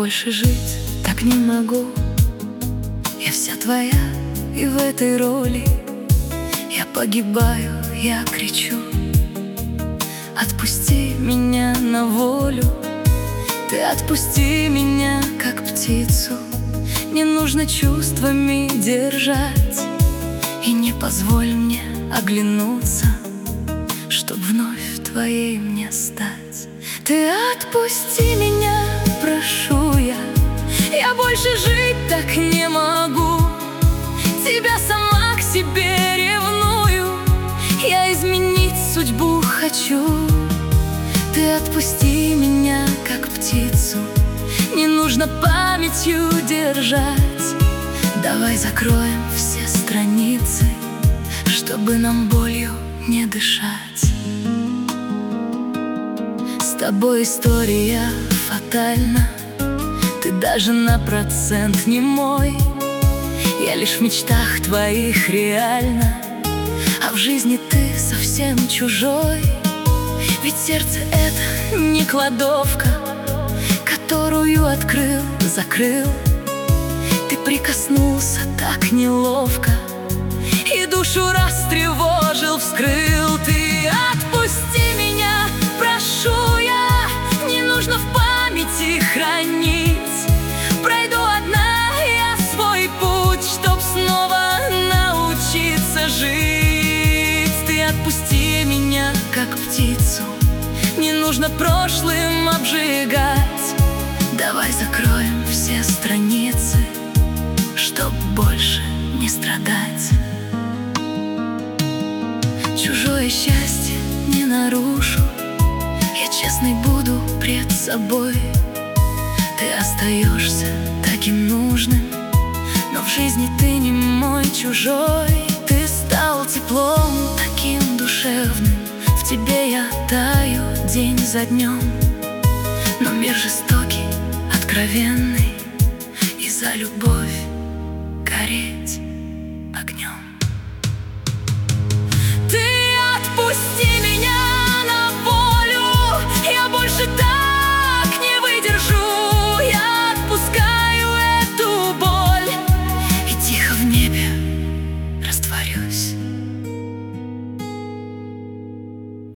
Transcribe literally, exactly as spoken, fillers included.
больше жить так не могу. Я вся твоя, и в этой роли я погибаю, я кричу: отпусти меня на волю. Ты отпусти меня, как птицу. Не нужно чувствами держать, и не позволь мне оглянуться, чтоб вновь твоей мне стать. Ты отпусти меня, прошу я. Я больше жить так не могу. Тебя сама к себе ревную. Я изменить судьбу хочу. Ты отпусти меня, как птицу. Не нужно памятью держать. Давай закроем все страницы, чтобы нам болью не дышать. С тобой история фатальна. Ты даже на процент не мой. Я лишь в мечтах твоих реально, а в жизни ты совсем чужой. Ведь сердце — это не кладовка, которую открыл, закрыл. Ты прикоснулся так неловко и душу растревожил, вскрыл. Ты отпусти меня, прошу я. Не нужно в памяти хранить. Пройду одна я свой путь, чтоб снова научиться жить. Ты отпусти меня, как птицу. Не нужно прошлым обжигать. Давай закроем все страницы, чтоб больше не страдать. Чужое счастье не нарушу. Я честной буду пред собой. Ты остаешься таким нужным, но в жизни ты не мой чужой. Ты стал теплом таким душевным. В тебе я таю день за днем. Но мир жестокий, откровенный, и за любовь